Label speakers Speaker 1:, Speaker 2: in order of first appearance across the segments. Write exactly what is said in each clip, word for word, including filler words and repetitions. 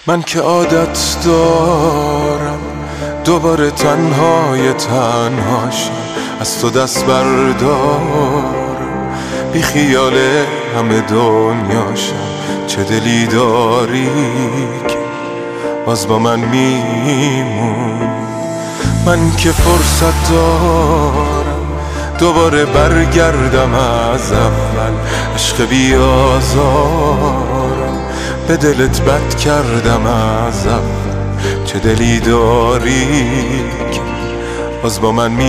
Speaker 1: من که عادت دارم دوباره تنهای تنهاشم، از تو دست بردارم، بی خیال همه دنیاشم. چه دلی داری که باز با من میمون؟ من که فرصت دارم دوباره برگردم از اول، عشق بیازارم به دلت بد کردم از اول. چه دلی داری که باز با من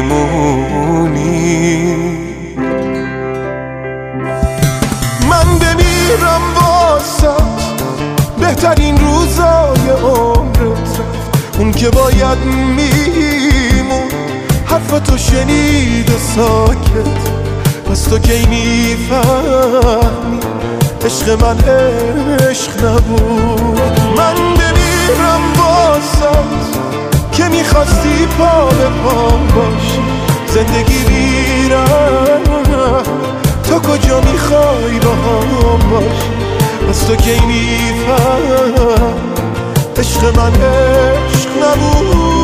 Speaker 1: میمونی؟ من بمیرم واسه بهترین روزای عمرت رفت، اون که باید میمون حرفتو شنید و ساکت. پس تو کی میفهمی عشق من عشق نبود؟ من بمیرم واسات که میخواستی پا به پام باشی، زندگی بیرم تو کجا میخوای با هم باشی؟ پس تو کی میفهم عشق من عشق نبود؟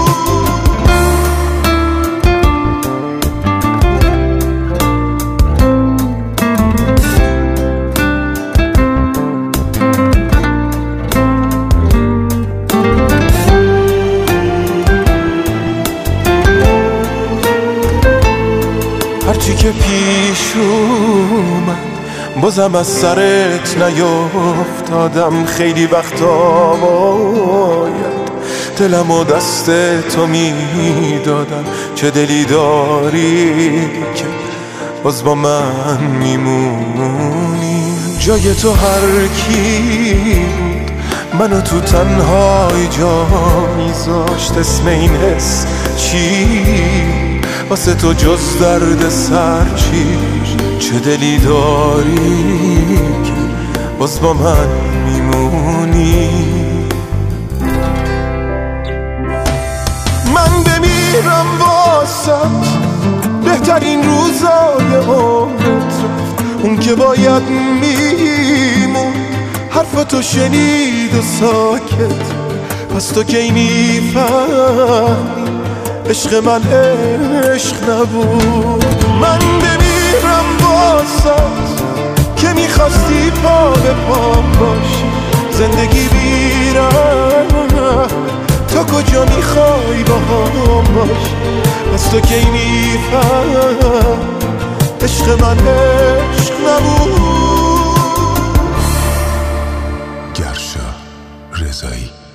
Speaker 1: هرچی که پیش اومد بازم از سرت نیفتادم. خیلی وقتا باید دلم و دست تو میدادم. چه دلی داری که باز با من میمونی؟ جای تو هر کی بود منو تو تنهای جا میذاشت. اسم این حس چی واسه تو جز درد سر چی؟ چه دلی داری که باز با من میمونی؟ من بمیرم واسه بهترین روزای عمرت رفت، اون که باید میمون حرفتو شنید و ساکت. پس تو کی میفهمی عشق من عشق نبود؟ من بمیرم واسات که میخواستی پا به پام باشی، زندگی بیرم تو کجا میخوای با هم باشی؟ پس تو کی میفهم عشق من عشق نبود؟
Speaker 2: گرشا رضایی.